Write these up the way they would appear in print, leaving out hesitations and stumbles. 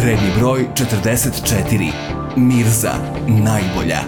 Redni broj 44. Mirza, najbolja.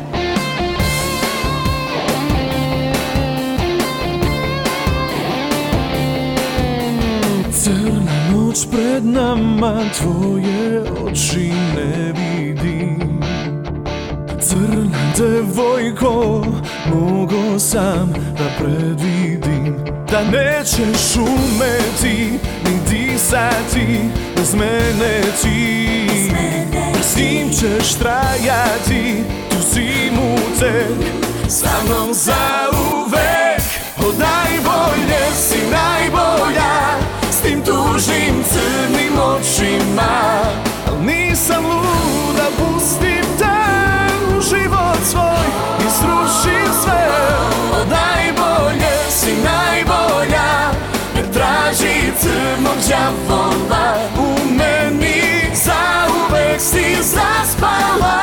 Crna noć pred nama, tvoje oči ne vidim. Crna devojko, mogo sam da predvidim da nećeš umeti ni disati bez mene ti. S njim ćeš trajati tu zimu tek sa mnom zauvek. O najbolje si najbolja s tim tužnim crnim očima, al nisam lud da pustim te u život svoj i srušim sve. O najbolje si najbolja jer traži crnog đavola u meni, zauvek si zaspala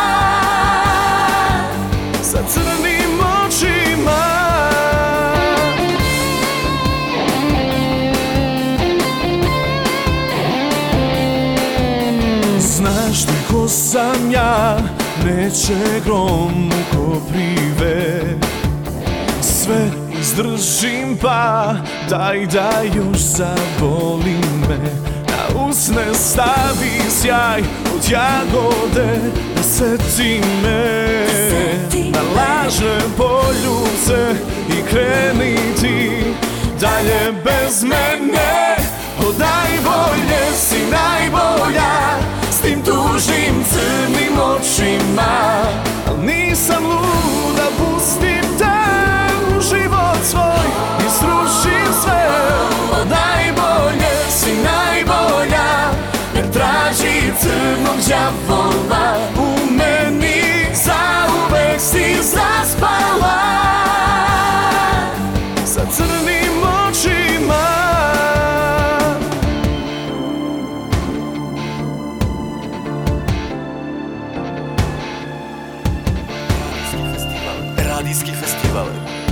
sa crnim očima. Znaš ti ko sam ja, neće grom u koprive. Sve izdržim pa daj da još zaboli me. Na usne stavi sjaj od jagode, da seti me. Na lažne poljubce i kreni ti dalje bez mene. O najbolje si najbolja s tim tužnim crnim očima, al nisam lud da pustim te u život svoj i srušim sve. O najbolje si najbolja jer traži crnog đavola u meni, zauvek si zaspala sa crnim očima. Radijski festival.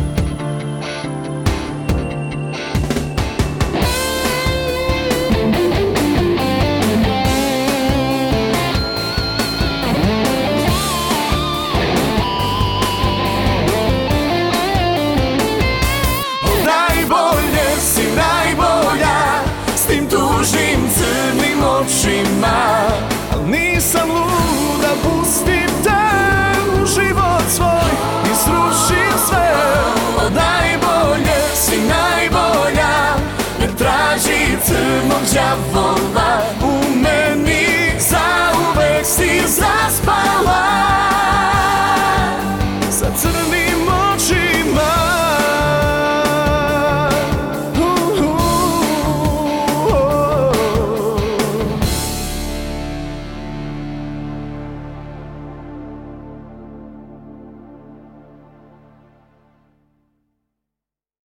Najbolje si najbolja s tim tužnim crnim očima, al nisam lud da pustim te u život svoj i srušim sve. O najbolje si najbolja jer traži crnog đavola